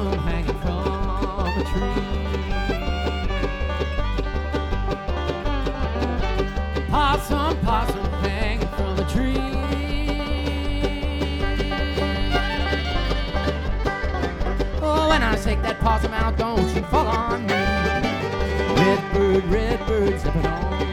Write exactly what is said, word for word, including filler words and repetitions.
possum hanging from a tree. Possum, possum hanging from a tree. Oh, when I take that possum out, don't you fall on me. Red bird, red bird, zipping on